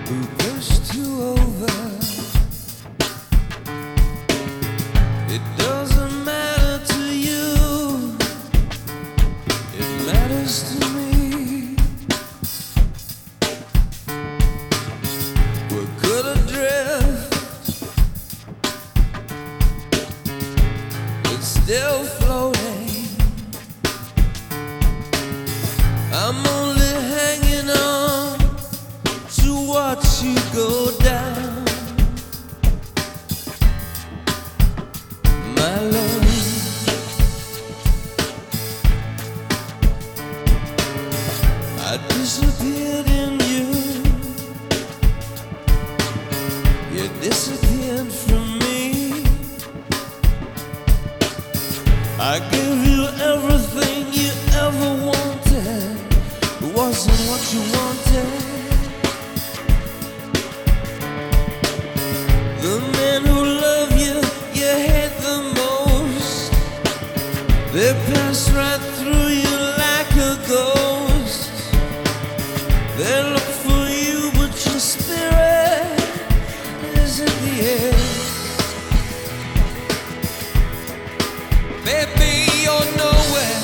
who pushed you over. It doesn't matter to you, it matters to me. We're good adrift, but still floating. I'm only hanging on to watch you go down, my love. I disappeared in you, you disappeared from me. I gave you everything you ever wanted, it wasn't what you wanted. The men who love you, you hate the most. They pass right through you like a ghost. They look for you, but your spirit is in the air. Baby, you're nowhere.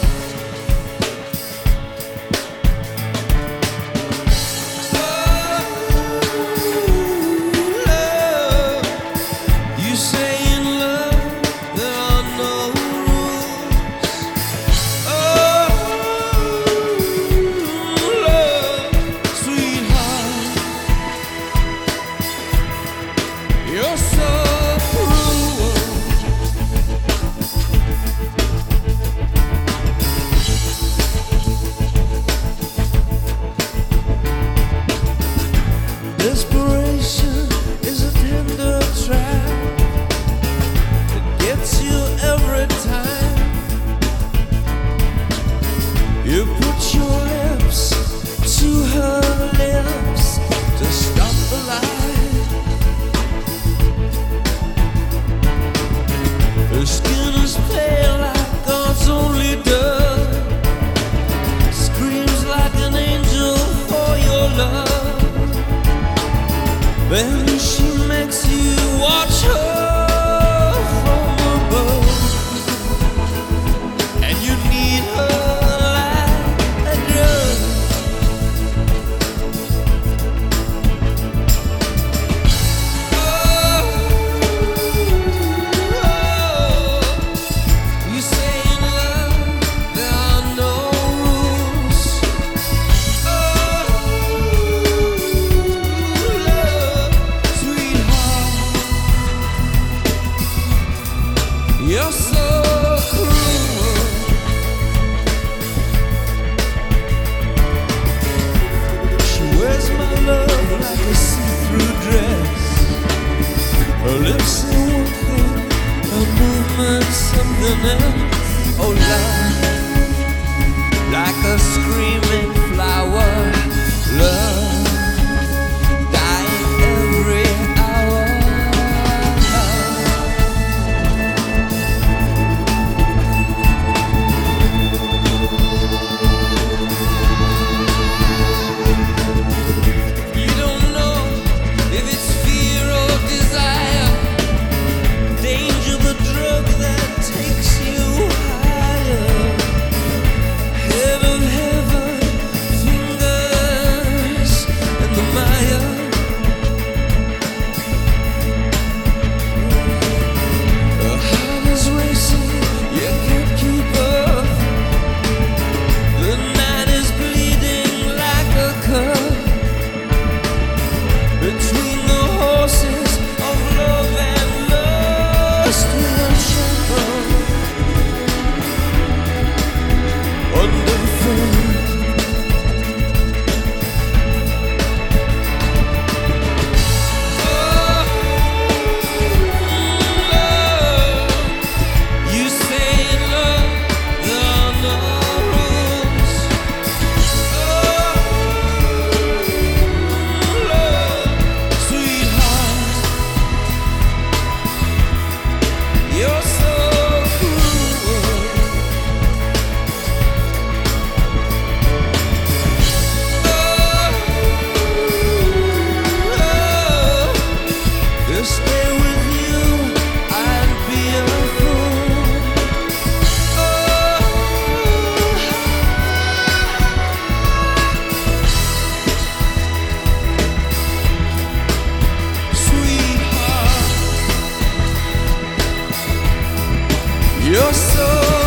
You're so cruel. Desperation is a tender trap. It gets you every time. You put your lips to her lips to stop the lie. Her skin is pale like God's only dove. Screams like an angel for your love. Then she makes you watch her from above, and you need her like a drug. You're so cruel. She wears my love like a see-through dress. Her lips say one thing, her movement something else. Oh, love, like a screaming flower. Love, dying every hour. Head of heaven, fingers You're so